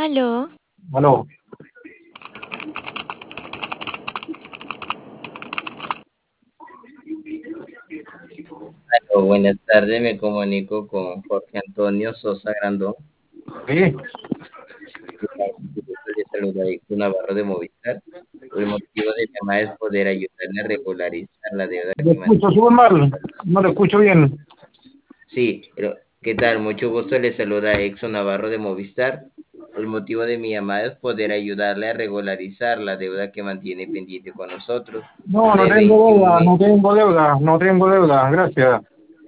Aló, Aló. Buenas tardes, me comunico con Jorge Antonio Sosa Grandón. Sí, Le saluda Héctor Navarro de Movistar. El motivo de mi llamada es poder ayudarle a regularizar la deuda le que escucho mantiene. súper mal, no le escucho bien. Sí, pero ¿qué tal? Mucho gusto, le saluda Exxon Navarro de Movistar. El motivo de mi llamada es poder ayudarle a regularizar la deuda que mantiene pendiente con nosotros No, no de tengo 21 deuda, no mil. tengo deuda, no tengo deuda, gracias.